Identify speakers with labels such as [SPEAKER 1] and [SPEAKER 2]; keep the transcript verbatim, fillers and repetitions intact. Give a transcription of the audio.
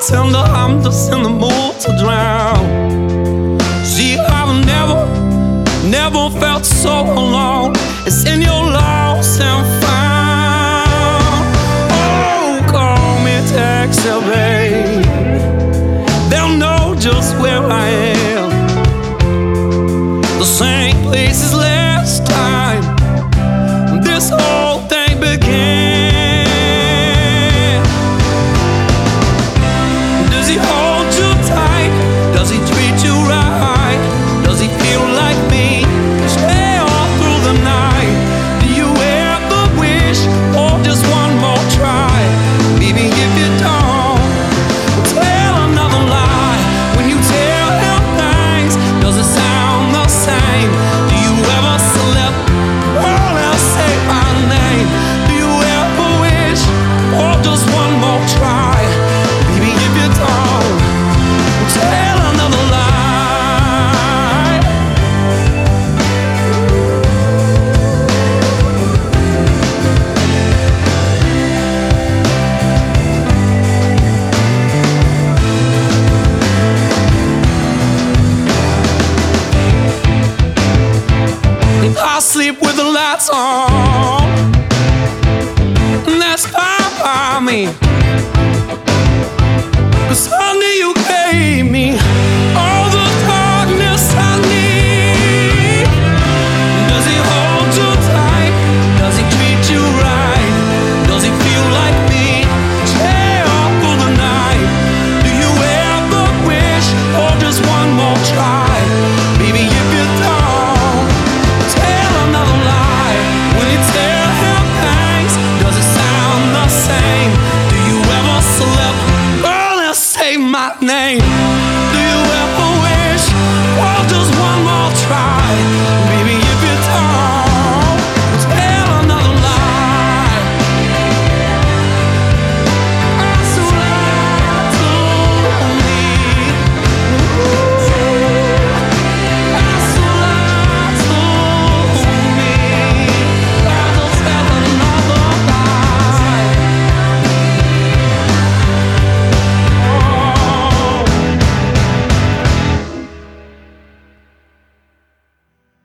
[SPEAKER 1] bartender, I'm just in the mood to drown. See, I've never, never felt so alone. It's in your lost and found. Oh, call me taxi, babe. They'll know just where I am. The same place as last time this whole thing began. Does he hold you tight? Does he treat you right? Does he feel like me? Stay all through the night. Do you ever wish for just one more try? Baby, if you don't, tell another lie. When you tell him things, does it sound the same? Do you ever slip? All else say my name. Do you ever wish for just one more try? Baby, if you don't, tell another lie. I sleep with the lights on, and that's fine by me. 'Cause honey, you gave me